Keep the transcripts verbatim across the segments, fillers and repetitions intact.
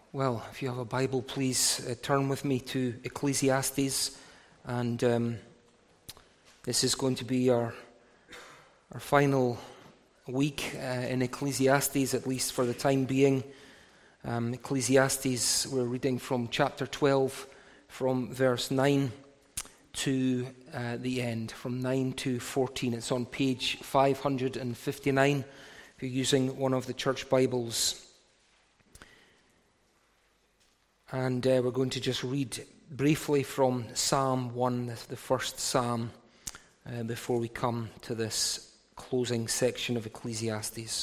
Well, if you have a Bible, please uh, turn with me to Ecclesiastes, and um, this is going to be our our final week uh, in Ecclesiastes, at least for the time being. Um, Ecclesiastes, we're reading from chapter twelve, from verse nine to uh, the end, from nine to fourteen. It's on page five hundred fifty-nine, if you're using one of the church Bibles. And uh, we're going to just read briefly from Psalm one, the first psalm, uh, before we come to this closing section of Ecclesiastes.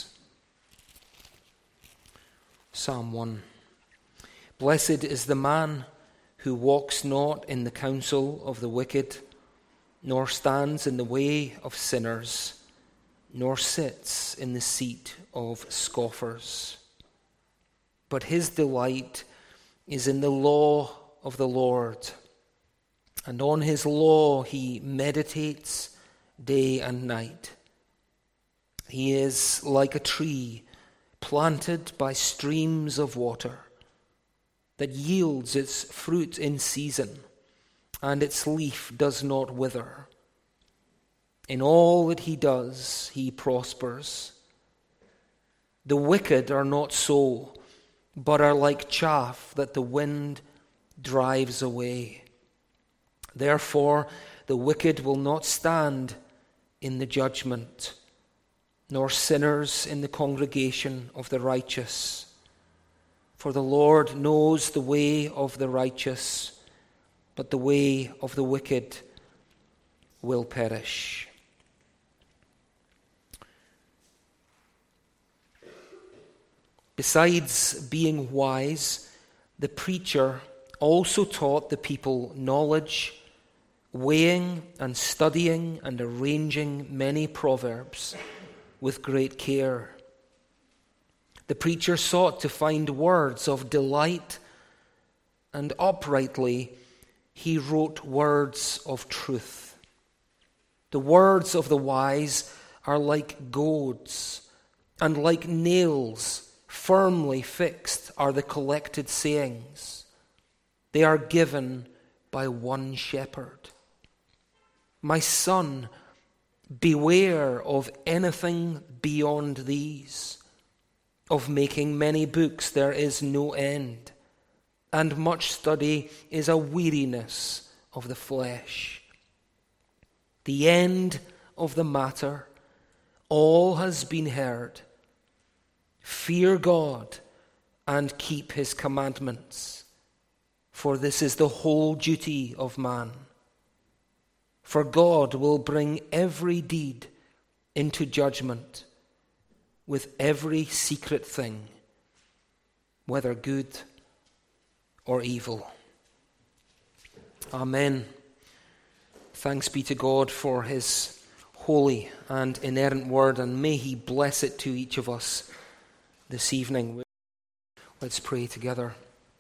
Psalm one. Blessed is the man who walks not in the counsel of the wicked, nor stands in the way of sinners, nor sits in the seat of scoffers. But his delight is in the law of the Lord, and on his law he meditates day and night. He is like a tree planted by streams of water, that yields its fruit in season, and its leaf does not wither. In all that he does, he prospers. The wicked are not so, but are like chaff that the wind drives away. Therefore, the wicked will not stand in the judgment, nor sinners in the congregation of the righteous. For the Lord knows the way of the righteous, but the way of the wicked will perish. Besides being wise, the preacher also taught the people knowledge, weighing and studying and arranging many proverbs with great care. The preacher sought to find words of delight, and uprightly he wrote words of truth. The words of the wise are like goads, and like nails firmly fixed are the collected sayings. They are given by one shepherd. My son, beware of anything beyond these. Of making many books there is no end, and much study is a weariness of the flesh. The end of the matter, all has been heard. Fear God and keep his commandments, for this is the whole duty of man. For God will bring every deed into judgment with every secret thing, whether good or evil. Amen. Thanks be to God for his holy and inerrant word, and may he bless it to each of us this evening. Let's pray together.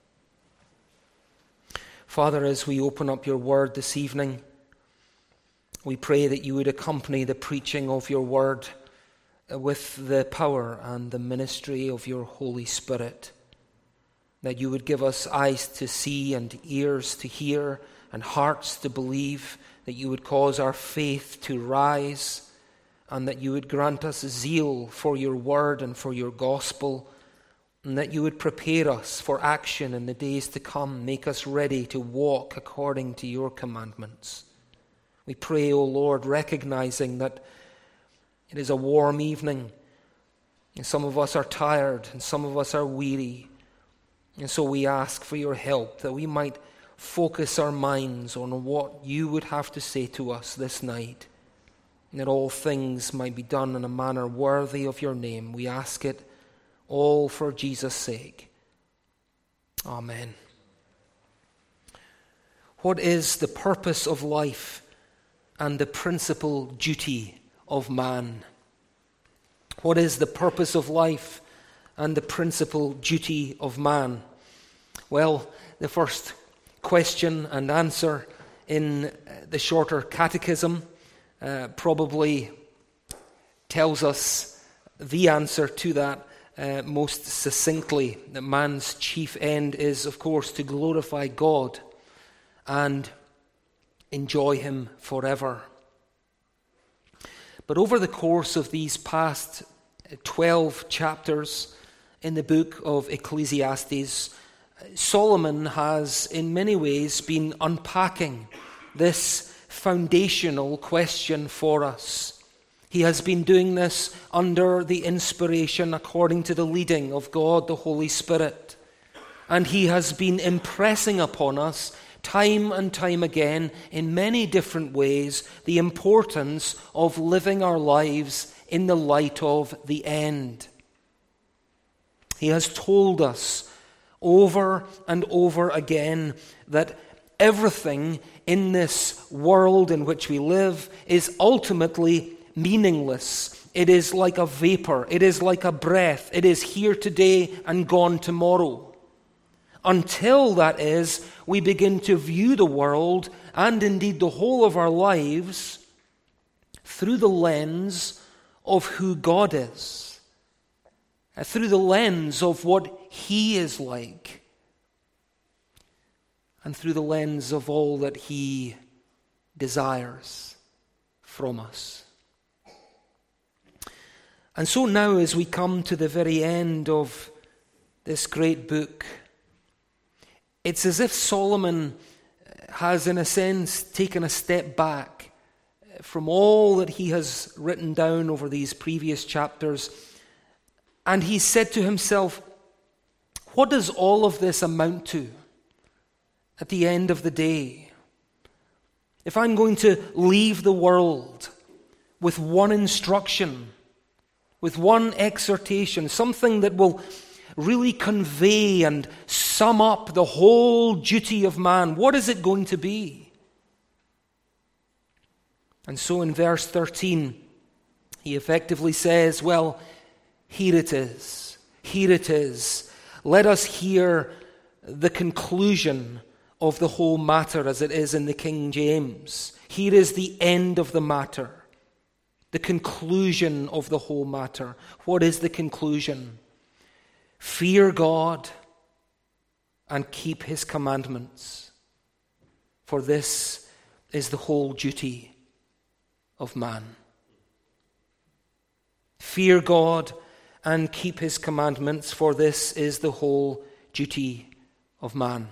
Father, as we open up your word this evening, we pray that you would accompany the preaching of your word with the power and the ministry of your Holy Spirit, that you would give us eyes to see and ears to hear and hearts to believe, that you would cause our faith to rise, and that you would grant us zeal for your word and for your gospel, and that you would prepare us for action in the days to come, make us ready to walk according to your commandments. We pray, O Lord, recognizing that it is a warm evening, and some of us are tired, and some of us are weary, and so we ask for your help, that we might focus our minds on what you would have to say to us this night, and that all things might be done in a manner worthy of your name. We ask it all for Jesus' sake. Amen. What is the purpose of life and the principal duty of man? What is the purpose of life and the principal duty of man? Well, the first question and answer in the shorter catechism uh, probably tells us the answer to that uh, most succinctly that man's chief end is, of course, to glorify God and enjoy him forever. But over the course of these past twelve chapters in the book of Ecclesiastes, Solomon has in many ways been unpacking this foundational question for us. He has been doing this under the inspiration, according to the leading of God, the Holy Spirit. And he has been impressing upon us time and time again, in many different ways, the importance of living our lives in the light of the end. He has told us over and over again that everything in this world in which we live is ultimately meaningless. It is like a vapor. It is like a breath. It is here today and gone tomorrow. Until, that is, we begin to view the world, and indeed the whole of our lives, through the lens of who God is, through the lens of what He is like, and through the lens of all that He desires from us. And so now, as we come to the very end of this great book, it's as if Solomon has, in a sense, taken a step back from all that he has written down over these previous chapters, and he said to himself, what does all of this amount to at the end of the day? If I'm going to leave the world with one instruction, with one exhortation, something that will really convey and sum up the whole duty of man, what is it going to be? And so in verse thirteen, he effectively says, well, here it is. Here it is. Let us hear the conclusion of the whole matter as it is in the King James. Here is the end of the matter. The conclusion of the whole matter. What is the conclusion? Fear God and keep His commandments, for this is the whole duty of man. Fear God and keep His commandments, for this is the whole duty of man.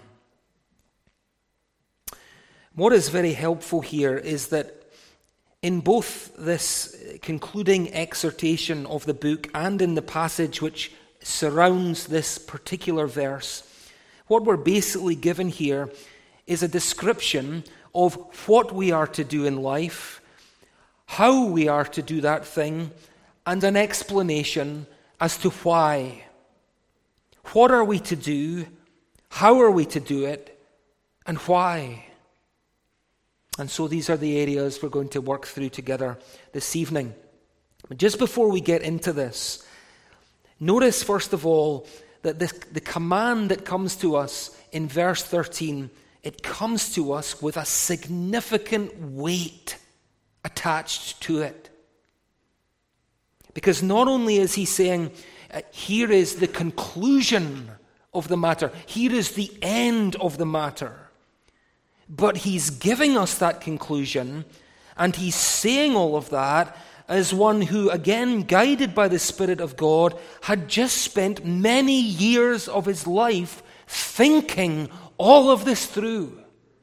What is very helpful here is that in both this concluding exhortation of the book and in the passage which surrounds this particular verse, what we're basically given here is a description of what we are to do in life, how we are to do that thing, and an explanation as to why. What are we to do? How are we to do it? And why? And so these are the areas we're going to work through together this evening. But just before we get into this, notice first of all that this, the command that comes to us in verse thirteen, it comes to us with a significant weight attached to it. Because not only is he saying, uh, here is the conclusion of the matter, here is the end of the matter, but he's giving us that conclusion, and he's saying all of that as one who, again, guided by the Spirit of God, had just spent many years of his life thinking all of this through.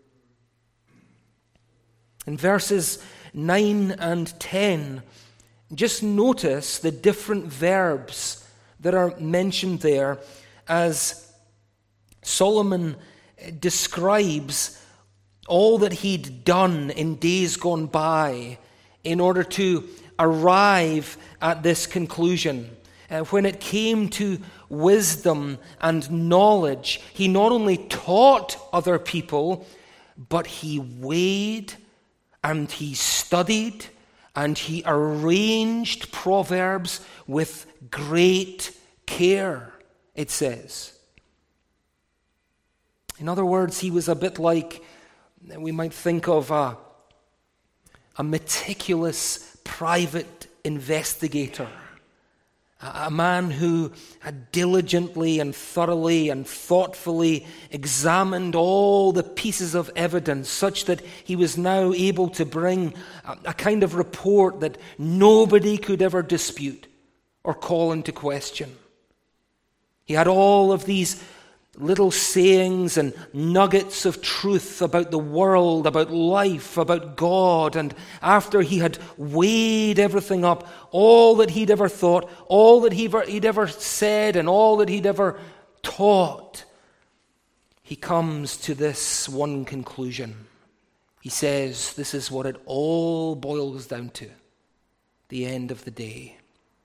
In verses nine and ten, just notice the different verbs that are mentioned there as Solomon describes all that he'd done in days gone by in order to arrive at this conclusion. Uh, when it came to wisdom and knowledge, he not only taught other people, but he weighed and he studied and he arranged Proverbs with great care, it says. In other words, he was a bit like, we might think of a, a meticulous private investigator. a man who had diligently and thoroughly and thoughtfully examined all the pieces of evidence such that he was now able to bring a, a kind of report that nobody could ever dispute or call into question. He had all of these little sayings and nuggets of truth about the world, about life, about God. And after he had weighed everything up, all that he'd ever thought, all that he'd ever, he'd ever said, and all that he'd ever taught, he comes to this one conclusion. He says, this is what it all boils down to, the end of the day.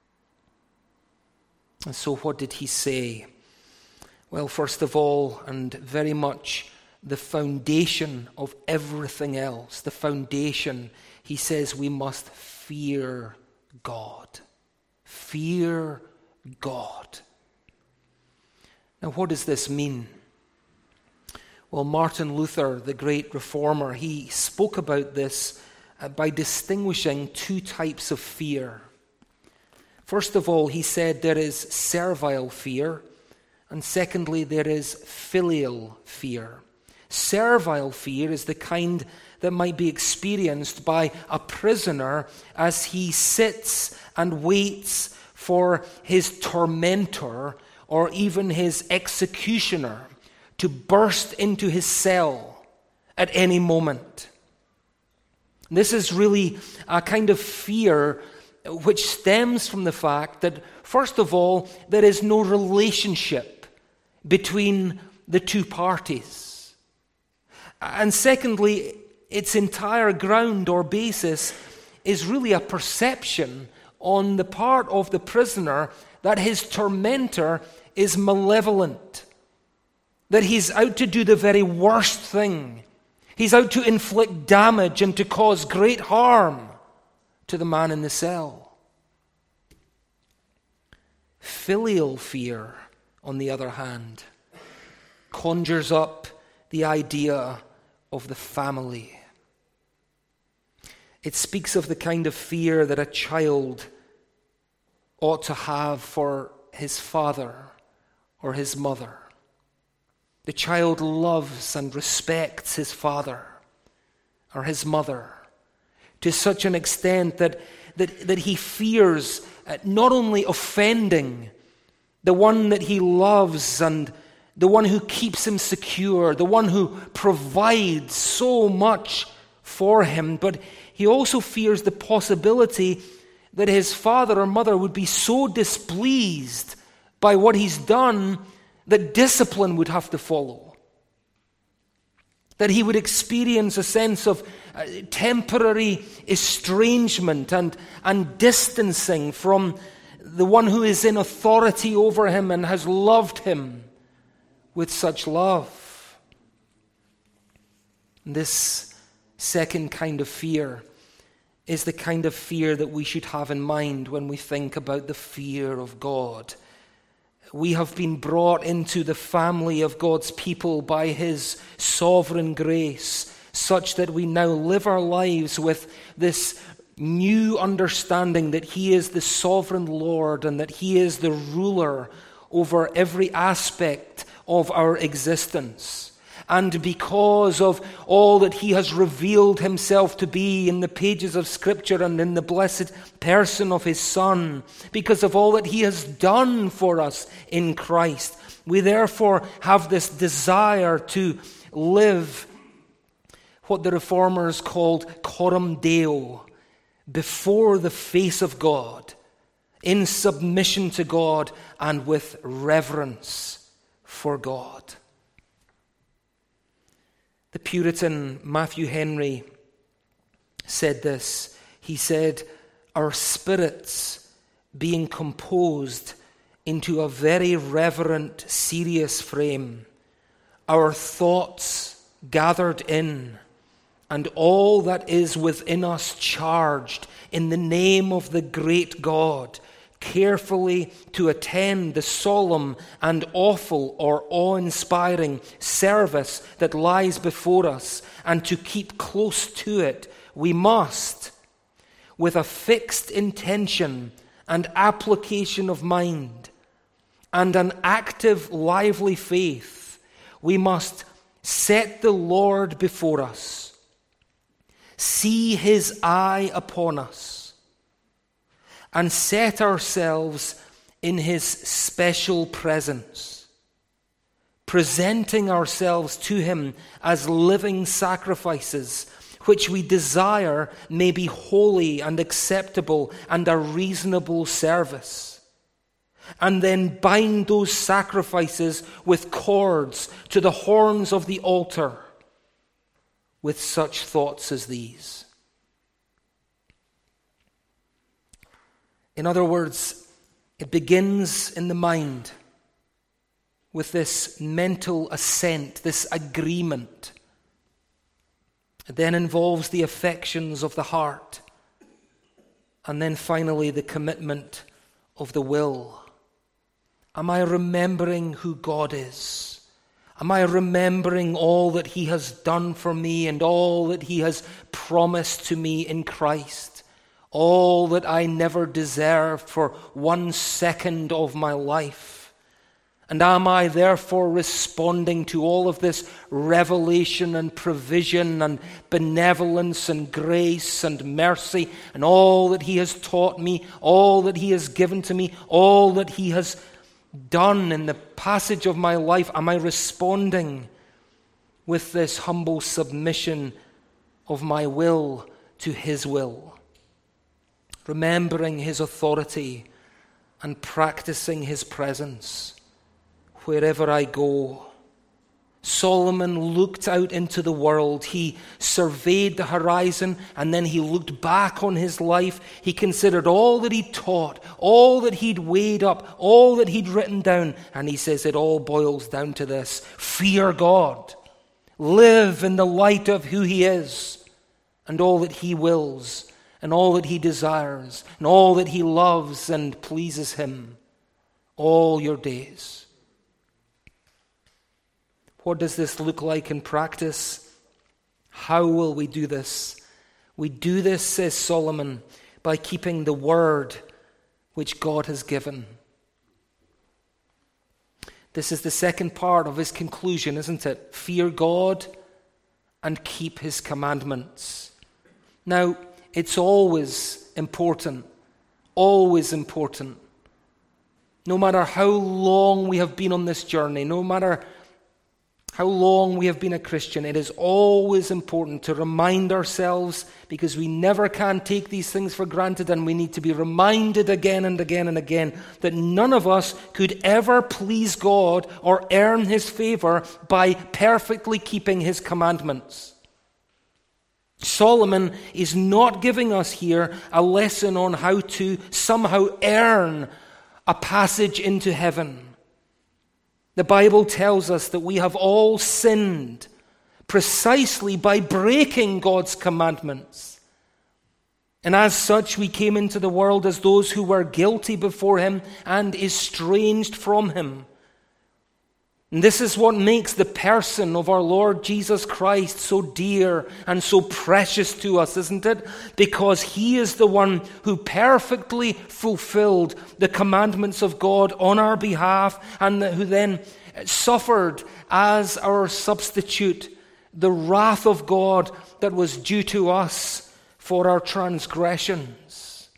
And so what did he say? Well, first of all, and very much the foundation of everything else, the foundation, he says we must fear God. Fear God. Now, what does this mean? Well, Martin Luther, the great reformer, he spoke about this by distinguishing two types of fear. First of all, he said there is servile fear, and secondly, there is filial fear. Servile fear is the kind that might be experienced by a prisoner as he sits and waits for his tormentor or even his executioner to burst into his cell at any moment. This is really a kind of fear which stems from the fact that, first of all, there is no relationship between the two parties. And secondly, its entire ground or basis is really a perception on the part of the prisoner that his tormentor is malevolent, that he's out to do the very worst thing. He's out to inflict damage and to cause great harm to the man in the cell. Filial fear, on the other hand, conjures up the idea of the family. It speaks of the kind of fear that a child ought to have for his father or his mother. The child loves and respects his father or his mother to such an extent that, that, that he fears not only offending the one that he loves and the one who keeps him secure, the one who provides so much for him, but he also fears the possibility that his father or mother would be so displeased by what he's done that discipline would have to follow. That he would experience a sense of uh, temporary estrangement and, and distancing from the one who is in authority over him and has loved him with such love. This second kind of fear is the kind of fear that we should have in mind when we think about the fear of God. We have been brought into the family of God's people by His sovereign grace, such that we now live our lives with this new understanding that He is the sovereign Lord and that He is the ruler over every aspect of our existence. And because of all that He has revealed Himself to be in the pages of Scripture and in the blessed person of His Son, because of all that He has done for us in Christ, we therefore have this desire to live what the Reformers called coram Deo, before the face of God, in submission to God and with reverence for God. The Puritan Matthew Henry said this. He said, "Our spirits being composed into a very reverent, serious frame, our thoughts gathered in, and all that is within us charged in the name of the great God, carefully to attend the solemn and awful or awe-inspiring service that lies before us, and to keep close to it, we must, with a fixed intention and application of mind and an active, lively faith, we must set the Lord before us, see his eye upon us, and set ourselves in his special presence, presenting ourselves to him as living sacrifices, which we desire may be holy and acceptable and a reasonable service. And then bind those sacrifices with cords to the horns of the altar with such thoughts as these. In other words, it begins in the mind with this mental assent, this agreement. It then involves the affections of the heart. And then finally the commitment of the will. Am I remembering who God is? Am I remembering all that he has done for me and all that he has promised to me in Christ? All that I never deserved for one second of my life? And am I therefore responding to all of this revelation and provision and benevolence and grace and mercy and all that he has taught me, all that he has given to me, all that he has done in the passage of my life? Am I responding with this humble submission of my will to his will, remembering his authority and practicing his presence wherever I go? Solomon looked out into the world. He surveyed the horizon, and then he looked back on his life. He considered all that he'd taught, all that he'd weighed up, all that he'd written down, and he says it all boils down to this: fear God. Live in the light of who he is and all that he wills and all that he desires and all that he loves and pleases him all your days. What does this look like in practice? How will we do this? We do this, says Solomon, by keeping the word which God has given. This is the second part of his conclusion, isn't it? Fear God and keep his commandments. Now, it's always important, always important. No matter how long we have been on this journey, no matter how long we have been a Christian, it is always important to remind ourselves, because we never can take these things for granted, and we need to be reminded again and again and again that none of us could ever please God or earn his favor by perfectly keeping his commandments. Solomon is not giving us here a lesson on how to somehow earn a passage into heaven. The Bible tells us that we have all sinned precisely by breaking God's commandments. And as such, we came into the world as those who were guilty before him and estranged from him. And this is what makes the person of our Lord Jesus Christ so dear and so precious to us, isn't it? Because he is the one who perfectly fulfilled the commandments of God on our behalf, and who then suffered as our substitute the wrath of God that was due to us for our transgressions,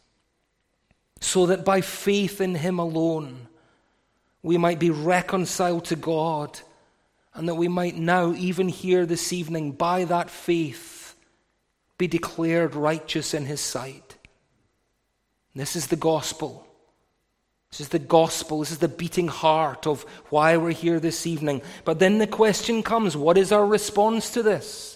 so that by faith in him alone we might be reconciled to God, and that we might now, even here this evening, by that faith, be declared righteous in his sight. This is the gospel. This is the gospel. This is the beating heart of why we're here this evening. But then the question comes, what is our response to this?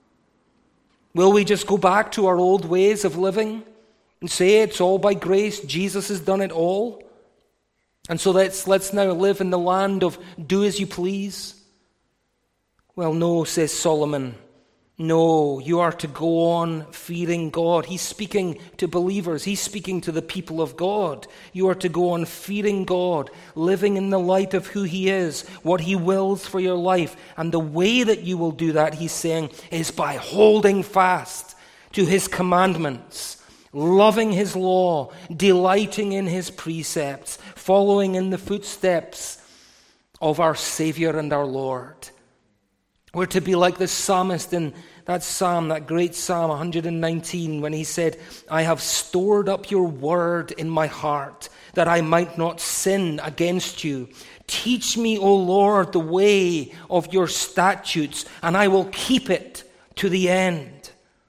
Will we just go back to our old ways of living and say it's all by grace, Jesus has done it all? And so let's, let's now live in the land of do as you please? Well, no, says Solomon. No, you are to go on fearing God. He's speaking to believers. He's speaking to the people of God. You are to go on fearing God, living in the light of who he is, what he wills for your life. And the way that you will do that, he's saying, is by holding fast to his commandments, loving his law, delighting in his precepts, following in the footsteps of our Savior and our Lord. We're to be like the psalmist in that psalm, that great Psalm one hundred nineteen, when he said, I have stored up your word in my heart, that I might not sin against you. Teach me, O Lord, the way of your statutes, and I will keep it to the end.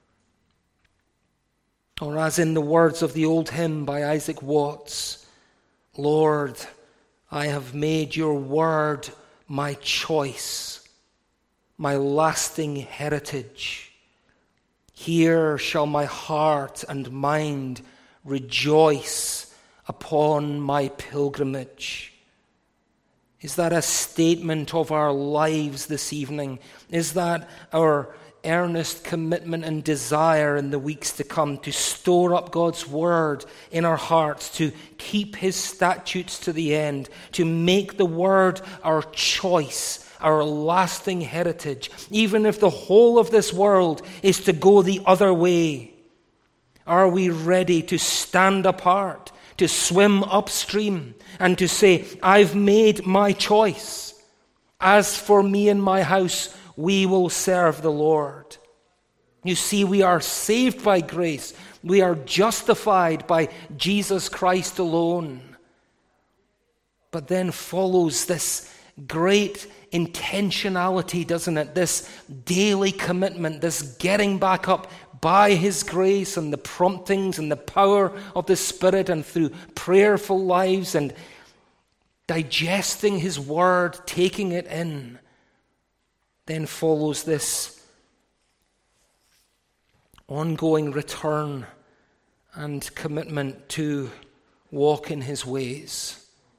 Or as in the words of the old hymn by Isaac Watts, Lord, I have made your word my choice, my lasting heritage. Here shall my heart and mind rejoice upon my pilgrimage. Is that a statement of our lives this evening? Is that our earnest commitment and desire in the weeks to come to store up God's word in our hearts, to keep his statutes to the end, to make the word our choice, our lasting heritage, even if the whole of this world is to go the other way? Are we ready to stand apart, to swim upstream, and to say, I've made my choice. As for me and my house, we will serve the Lord. You see, we are saved by grace. We are justified by Jesus Christ alone. But then follows this great intentionality, doesn't it? This daily commitment, this getting back up by his grace and the promptings and the power of the Spirit, and through prayerful lives and digesting his word, taking it in. Then follows this ongoing return and commitment to walk in his ways.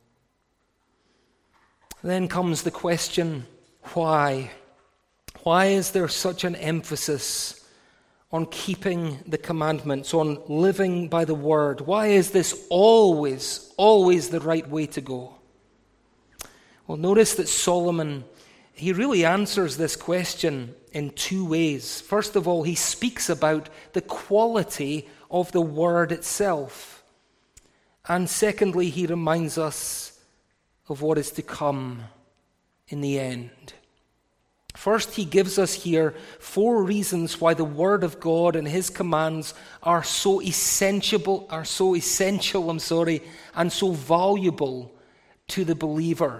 Then comes the question, why? Why is there such an emphasis on keeping the commandments, on living by the word? Why is this always, always the right way to go? Well, notice that Solomon, he really answers this question in two ways. First of all, he speaks about the quality of the word itself. And secondly, he reminds us of what is to come in the end. First, he gives us here four reasons why the word of God and his commands are so essential, are so essential, I'm sorry, and so valuable to the believer.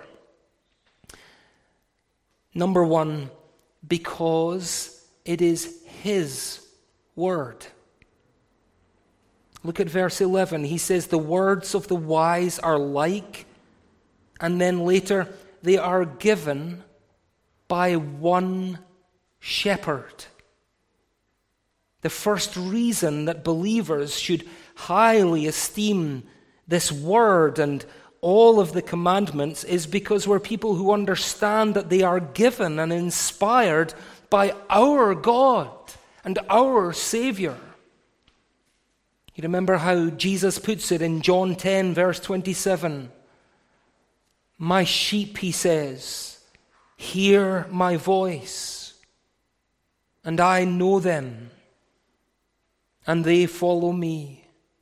Number one, because it is his word. Look at verse eleven. He says, the words of the wise are like, and then later, they are given by one shepherd. The first reason that believers should highly esteem this word and all of the commandments is because we're people who understand that they are given and inspired by our God and our Savior. You remember how Jesus puts it in John ten, verse twenty-seven. My sheep, he says, hear my voice, and I know them, and they follow me.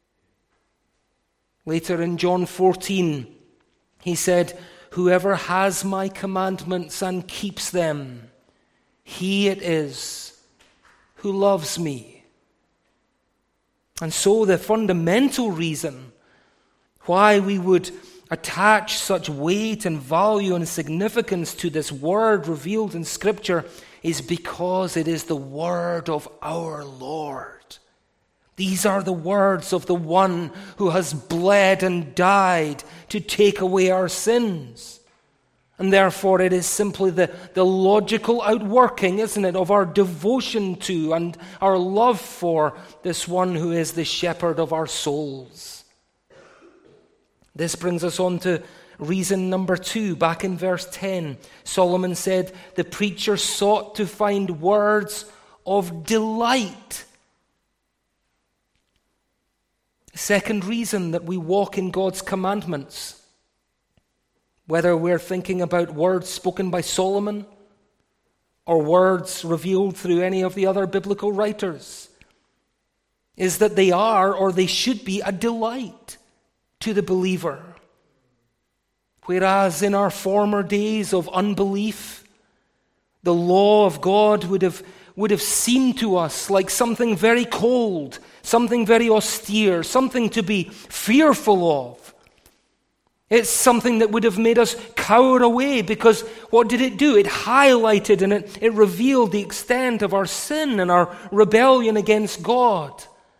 Later in John fourteen, he said, whoever has my commandments and keeps them, he it is who loves me. And so the fundamental reason why we would attach such weight and value and significance to this word revealed in Scripture is because it is the word of our Lord. These are the words of the one who has bled and died to take away our sins. And therefore it is simply the, the logical outworking, isn't it, of our devotion to and our love for this one who is the shepherd of our souls. This brings us on to reason number two. Back in verse ten, Solomon said, the preacher sought to find words of delight. Second reason that we walk in God's commandments, whether we're thinking about words spoken by Solomon or words revealed through any of the other biblical writers, is that they are, or they should be, a delight to the believer. Whereas in our former days of unbelief, the law of God would have, would have seemed to us like something very cold, something very austere, something to be fearful of. It's something that would have made us cower away, because what did it do? It highlighted and it, it revealed the extent of our sin and our rebellion against God.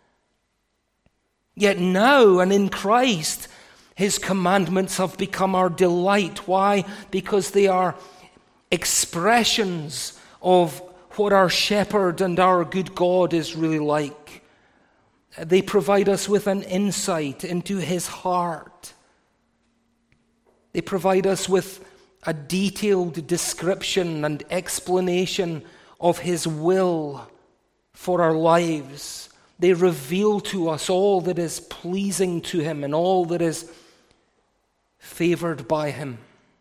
Yet now, and in Christ, His commandments have become our delight. Why? Because they are expressions of what our shepherd and our good God is really like. They provide us with an insight into His heart. They provide us with a detailed description and explanation of His will for our lives. They reveal to us all that is pleasing to Him and all that is favored by Him.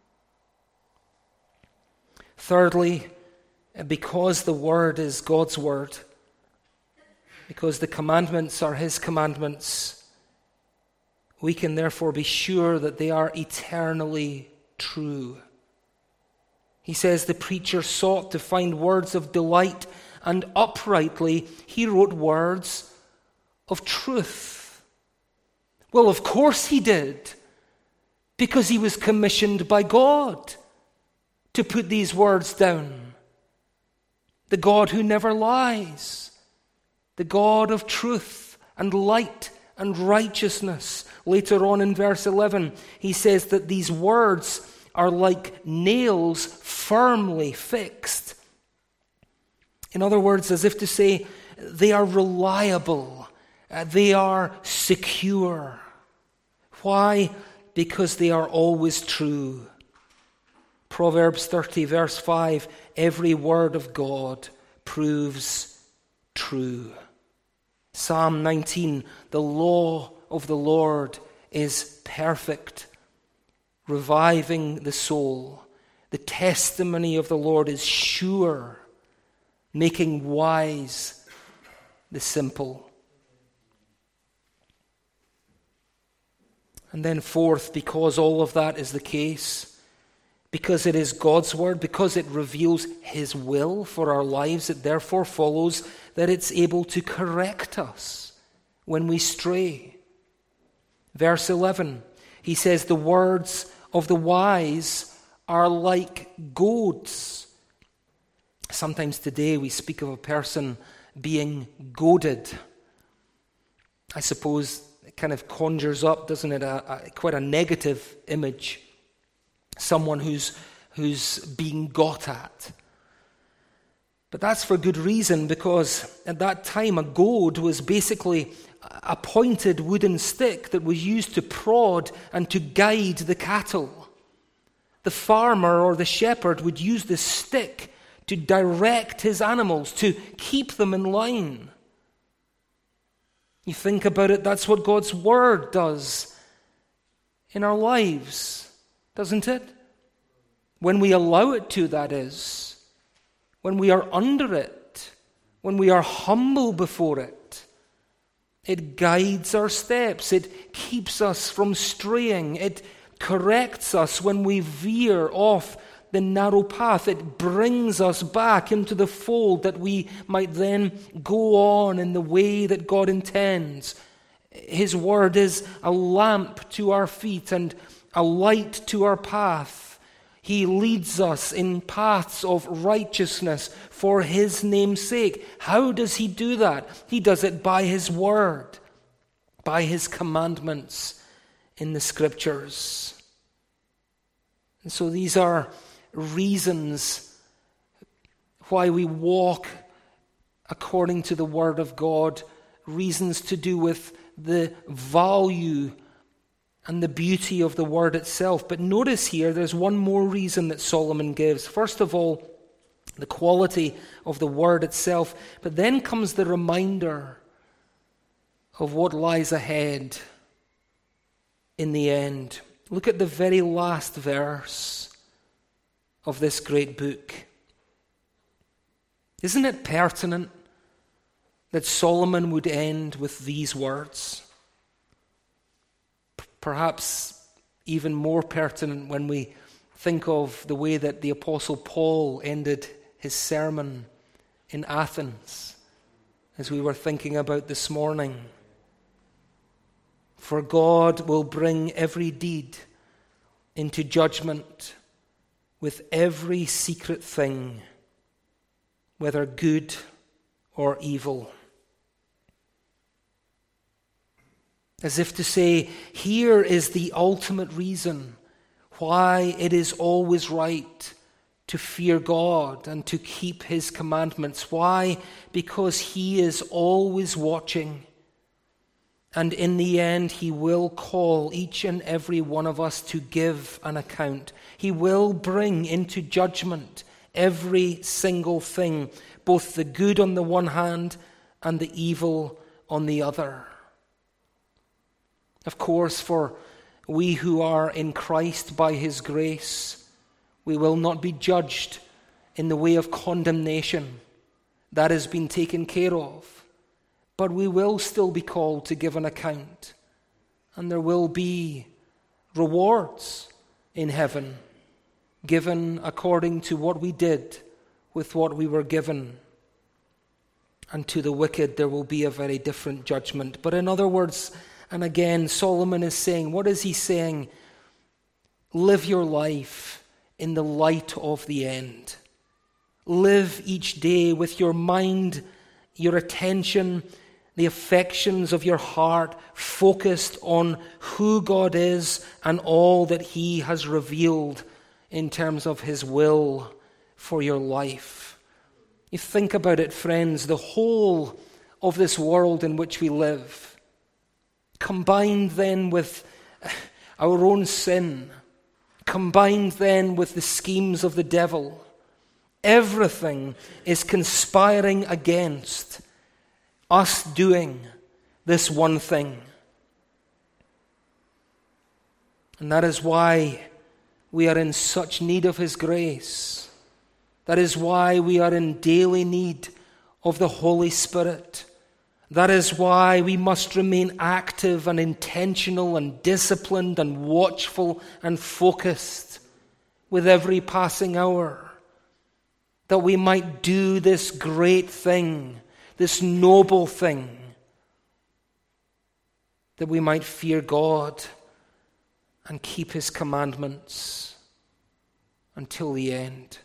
Thirdly, because the Word is God's Word, because the commandments are His commandments, we can therefore be sure that they are eternally true. He says the preacher sought to find words of delight, and uprightly he wrote words of truth. Well, of course he did, because he was commissioned by God to put these words down. The God who never lies, the God of truth and light and righteousness. Later on in verse eleven, he says that these words are like nails firmly fixed. In other words, as if to say, they are reliable, uh, they are secure. Why? Because they are always true. Proverbs thirty, verse five, every word of God proves true. Psalm nineteen, the law of the Lord is perfect, reviving the soul. The testimony of the Lord is sure, making wise the simple. And then fourth, because all of that is the case, because it is God's word, because it reveals His will for our lives, it therefore follows that it's able to correct us when we stray. Verse eleven, he says, the words of the wise are like goads. Sometimes today we speak of a person being goaded. I suppose it kind of conjures up, doesn't it, a, a, quite a negative image. Someone who's, who's being got at. But that's for good reason, because at that time a goad was basically a pointed wooden stick that was used to prod and to guide the cattle. The farmer or the shepherd would use this stick to direct his animals, to keep them in line. You think about it, that's what God's word does in our lives, doesn't it? When we allow it to, that is. When we are under it, when we are humble before it, it guides our steps. It keeps us from straying. It corrects us when we veer off the narrow path. It brings us back into the fold that we might then go on in the way that God intends. His word is a lamp to our feet and a light to our path. He leads us in paths of righteousness for His name's sake. How does He do that? He does it by His word, by His commandments in the Scriptures. And so these are reasons why we walk according to the Word of God, reasons to do with the value and the beauty of the word itself. But notice here, there's one more reason that Solomon gives. First of all, the quality of the word itself. But then comes the reminder of what lies ahead in the end. Look at the very last verse of this great book. Isn't it pertinent that Solomon would end with these words. P- perhaps even more pertinent when we think of the way that the Apostle Paul ended his sermon in Athens, as we were thinking about this morning. For God will bring every deed into judgment with every secret thing, whether good or evil. As if to say, here is the ultimate reason why it is always right to fear God and to keep His commandments. Why? Because He is always watching. And in the end, He will call each and every one of us to give an account. He will bring into judgment every single thing, both the good on the one hand and the evil on the other. Of course, for we who are in Christ by His grace, we will not be judged in the way of condemnation. That has been taken care of. But we will still be called to give an account. And there will be rewards in heaven, given according to what we did with what we were given. And to the wicked there will be a very different judgment. But in other words, and again, Solomon is saying, what is he saying? Live your life in the light of the end. Live each day with your mind, your attention, the affections of your heart focused on who God is and all that He has revealed in terms of His will for your life. You think about it, friends, the whole of this world in which we live, combined then with our own sin, combined then with the schemes of the devil, everything is conspiring against us doing this one thing. And that is why we are in such need of His grace. That is why we are in daily need of the Holy Spirit. That is why we must remain active and intentional and disciplined and watchful and focused with every passing hour, that we might do this great thing, this noble thing, that we might fear God and keep His commandments until the end.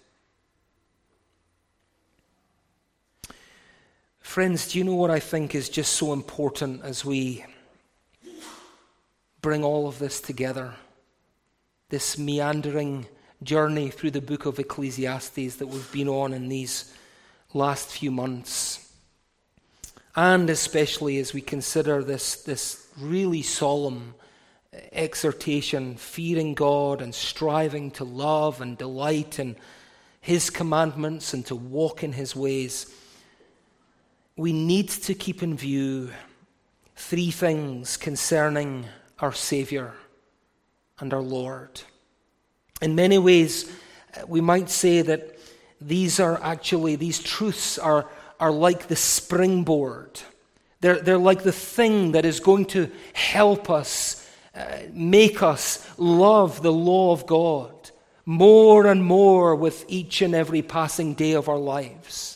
Friends, do you know what I think is just so important as we bring all of this together? This meandering journey through the book of Ecclesiastes that we've been on in these last few months. And especially as we consider this, this really solemn exhortation, fearing God and striving to love and delight in His commandments and to walk in His ways, we need to keep in view three things concerning our Savior and our Lord. In many ways, we might say that these are actually, these truths are, are like the springboard. They're, they're like the thing that is going to help us, uh, make us love the law of God more and more with each and every passing day of our lives.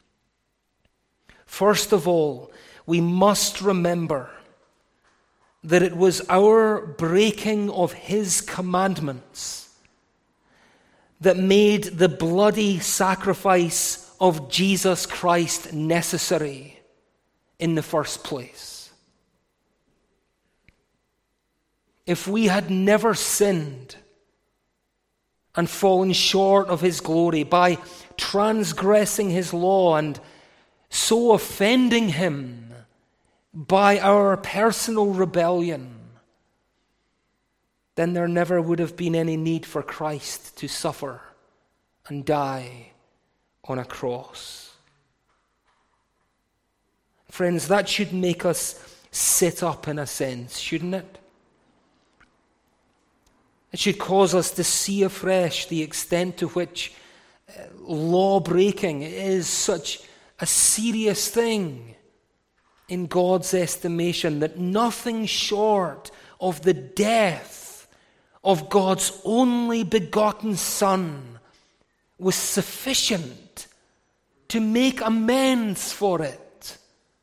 First of all, we must remember that it was our breaking of His commandments that made the bloody sacrifice of Jesus Christ necessary in the first place. If we had never sinned and fallen short of His glory by transgressing His law and so offending Him by our personal rebellion, then there never would have been any need for Christ to suffer and die on a cross. Friends, that should make us sit up in a sense, shouldn't it? It should cause us to see afresh the extent to which law breaking is such a serious thing in God's estimation that nothing short of the death of God's only begotten Son was sufficient to make amends for it.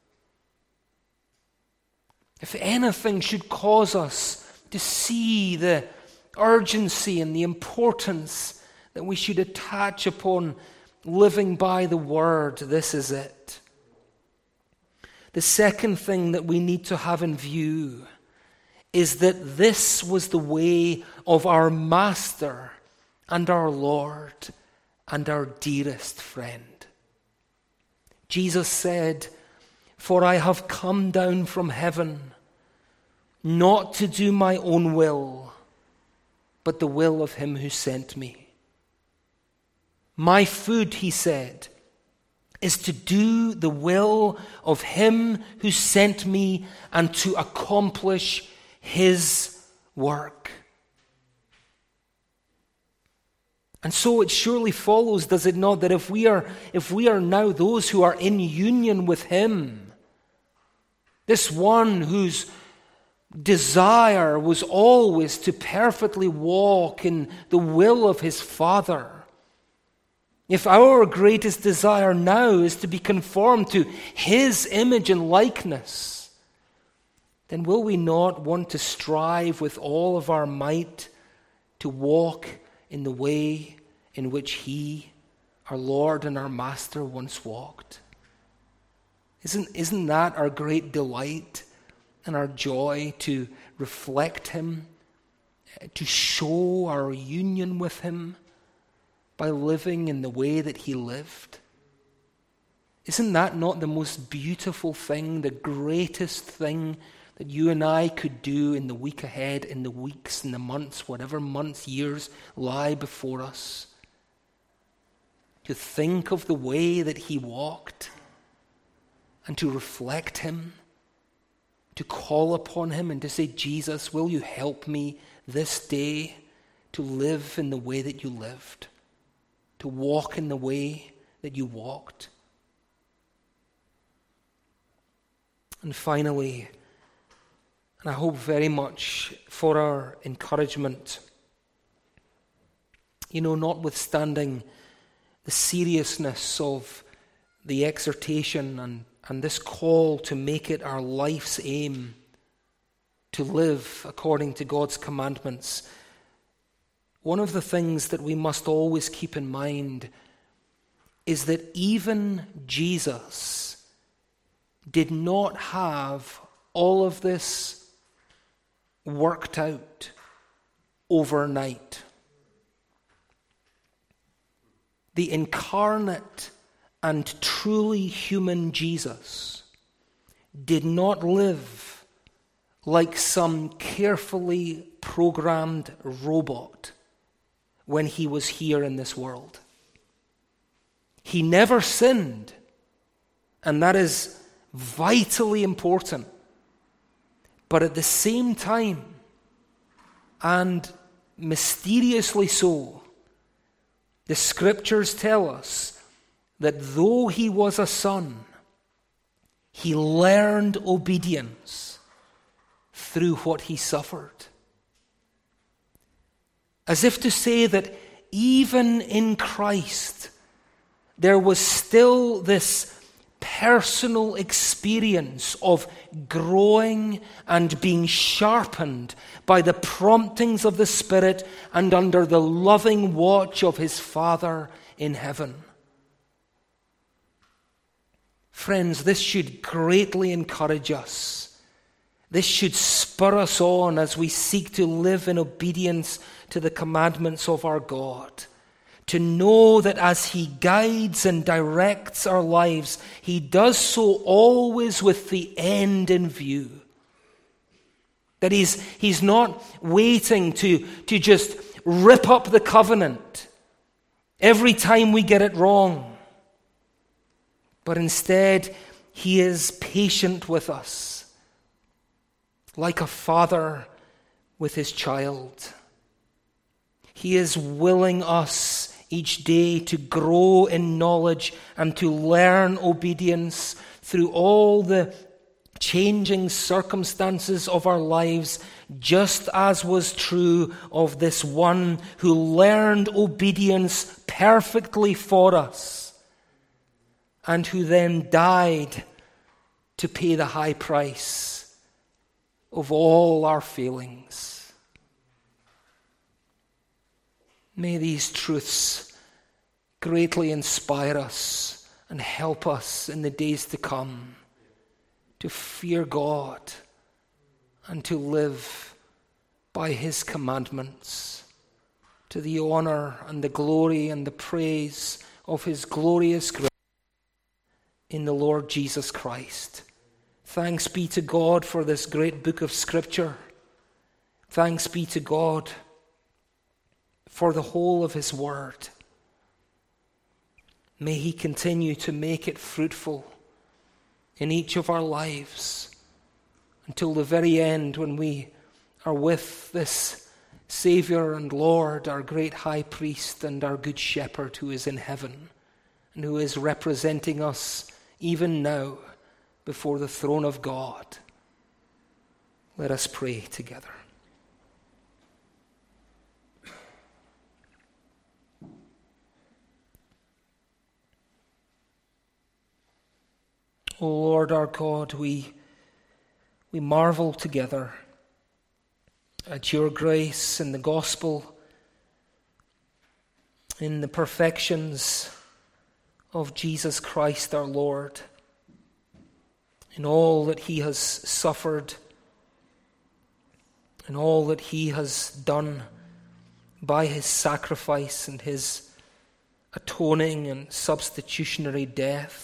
If anything should cause us to see the urgency and the importance that we should attach upon living by the Word, this is it. The second thing that we need to have in view is that this was the way of our Master and our Lord and our dearest friend. Jesus said, "For I have come down from heaven, not to do my own will, but the will of him who sent me. My food," he said, "is to do the will of him who sent me and to accomplish his work." And so it surely follows, does it not, that if we are if we are now those who are in union with him, this one whose desire was always to perfectly walk in the will of his Father, if our greatest desire now is to be conformed to his image and likeness, then will we not want to strive with all of our might to walk in the way in which he, our Lord and our Master, once walked? Isn't, isn't that our great delight and our joy, to reflect him, to show our union with him by living in the way that he lived? Isn't that not the most beautiful thing, the greatest thing that you and I could do in the week ahead, in the weeks, in the months, whatever months, years lie before us? To think of the way that he walked and to reflect him, to call upon him and to say, "Jesus, will you help me this day to live in the way that you lived, to walk in the way that you walked?" And finally, and I hope very much for our encouragement, you know, notwithstanding the seriousness of the exhortation and, and this call to make it our life's aim to live according to God's commandments, one of the things that we must always keep in mind is that even Jesus did not have all of this worked out overnight. The incarnate and truly human Jesus did not live like some carefully programmed robot when he was here in this world. He never sinned, and that is vitally important. But at the same time, and mysteriously so, the scriptures tell us that though he was a son, he learned obedience through what he suffered. As if to say that even in Christ, there was still this personal experience of growing and being sharpened by the promptings of the Spirit and under the loving watch of his Father in heaven. Friends, this should greatly encourage us. This should spur us on as we seek to live in obedience to the commandments of our God. To know that as he guides and directs our lives, he does so always with the end in view. That he's, he's not waiting to, to just rip up the covenant every time we get it wrong. But instead, he is patient with us, like a father with his child. He is willing us each day to grow in knowledge and to learn obedience through all the changing circumstances of our lives, just as was true of this one who learned obedience perfectly for us and who then died to pay the high price of all our failings. May these truths greatly inspire us and help us in the days to come to fear God and to live by his commandments, to the honor and the glory and the praise of his glorious grace in the Lord Jesus Christ. Thanks be to God for this great book of Scripture. Thanks be to God for the whole of his word. May he continue to make it fruitful in each of our lives until the very end, when we are with this Savior and Lord, our great high priest and our good shepherd who is in heaven and who is representing us even now before the throne of God. Let us pray together. O Lord our God, we, we marvel together at your grace in the gospel, in the perfections of Jesus Christ our Lord, in all that he has suffered, in all that he has done by his sacrifice and his atoning and substitutionary death.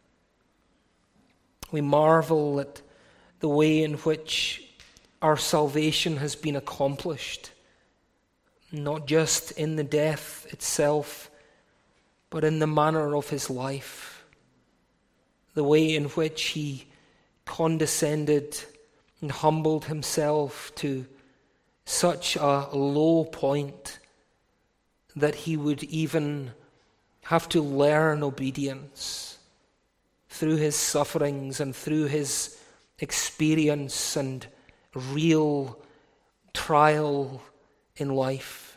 We marvel at the way in which our salvation has been accomplished, not just in the death itself, but in the manner of his life, the way in which he condescended and humbled himself to such a low point that he would even have to learn obedience through his sufferings and through his experience and real trial in life.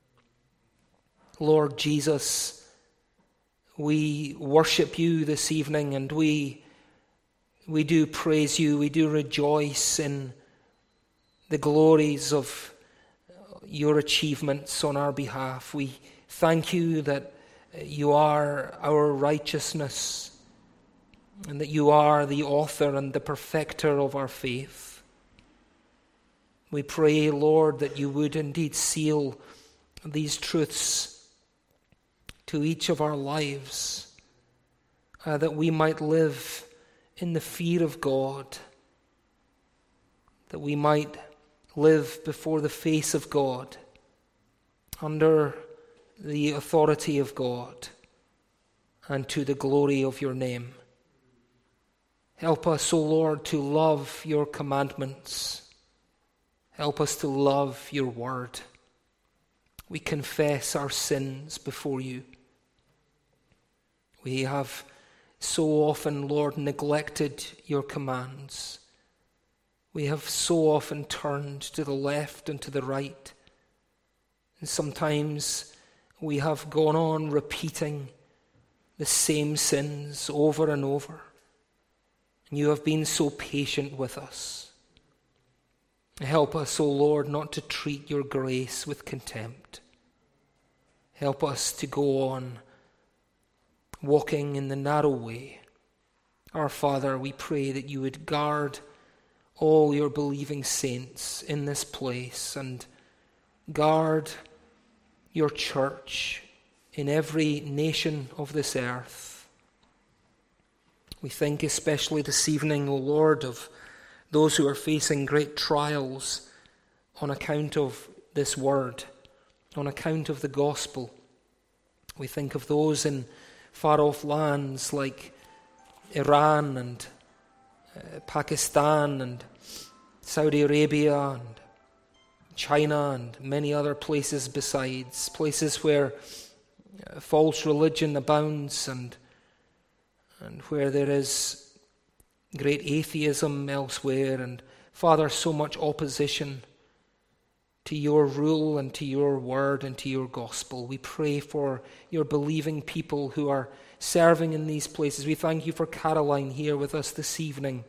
Lord Jesus, we worship you this evening, and we we do praise you, we do rejoice in the glories of your achievements on our behalf. We thank you that you are our righteousness, and that you are the author and the perfecter of our faith. We pray, Lord, that you would indeed seal these truths to each of our lives, uh, that we might live in the fear of God, that we might live before the face of God, under the authority of God, and to the glory of your name. Help us, O Lord, to love your commandments. Help us to love your word. We confess our sins before you. We have so often, Lord, neglected your commands. We have so often turned to the left and to the right. And sometimes we have gone on repeating the same sins over and over. And you have been so patient with us. Help us, O Lord, not to treat your grace with contempt. Help us to go on walking in the narrow way. Our Father, we pray that you would guard all your believing saints in this place and guard your church in every nation of this earth. We think especially this evening, O Lord, of those who are facing great trials on account of this word, on account of the gospel. We think of those in far-off lands like Iran and uh, Pakistan and Saudi Arabia and China and many other places besides, places where uh, false religion abounds and and where there is great atheism elsewhere, and Father, so much opposition to your rule and to your word and to your gospel. We pray for your believing people who are serving in these places. We thank you for Caroline here with us this evening.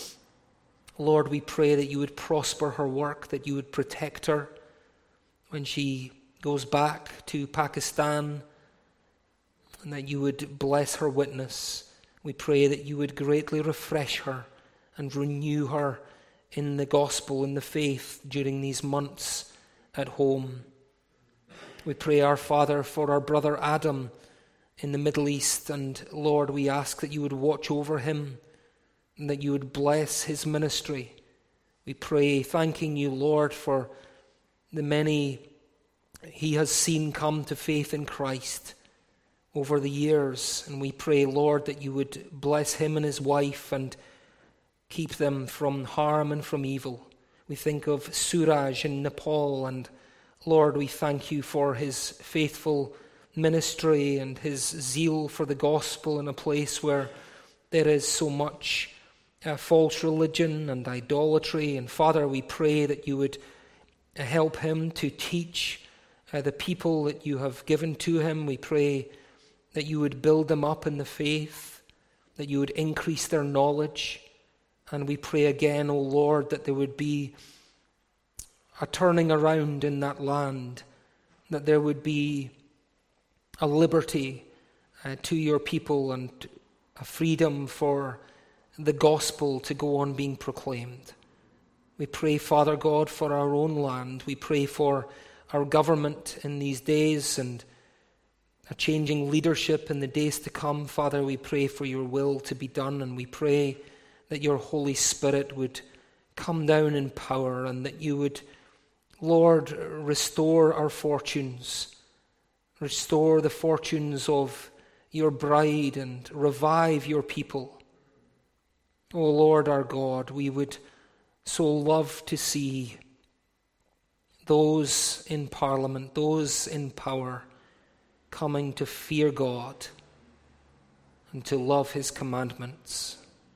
Lord, we pray that you would prosper her work, that you would protect her when she goes back to Pakistan, and that you would bless her witness. We pray that you would greatly refresh her and renew her in the gospel, in the faith during these months at home. We pray, our Father, for our brother Adam in the Middle East, and Lord, we ask that you would watch over him and that you would bless his ministry. We pray, thanking you, Lord, for the many he has seen come to faith in Christ over the years. And we pray, Lord, that you would bless him and his wife and keep them from harm and from evil. We think of Suraj in Nepal, and Lord, we thank you for his faithful ministry and his zeal for the gospel in a place where there is so much uh, false religion and idolatry. And Father, we pray that you would uh, help him to teach uh, the people that you have given to him. We pray that you would build them up in the faith, that you would increase their knowledge. And we pray again, O Lord, that there would be a turning around in that land, that there would be a liberty uh, to your people and a freedom for the gospel to go on being proclaimed. We pray, Father God, for our own land. We pray for our government in these days and a changing leadership in the days to come. Father, we pray for your will to be done, and we pray that your Holy Spirit would come down in power and that you would, Lord, restore our fortunes, restore the fortunes of your bride and revive your people. O Lord our God, we would so love to see those in Parliament, those in power, coming to fear God and to love his commandments.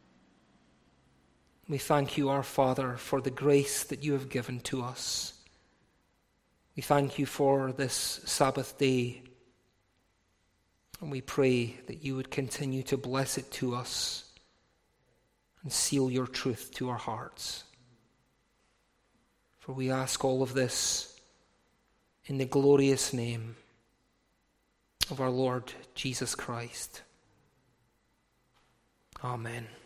We thank you, our Father, for the grace that you have given to us. We thank you for this Sabbath day, and we pray that you would continue to bless it to us and seal your truth to our hearts. For we ask all of this in the glorious name of our Lord Jesus Christ. Amen.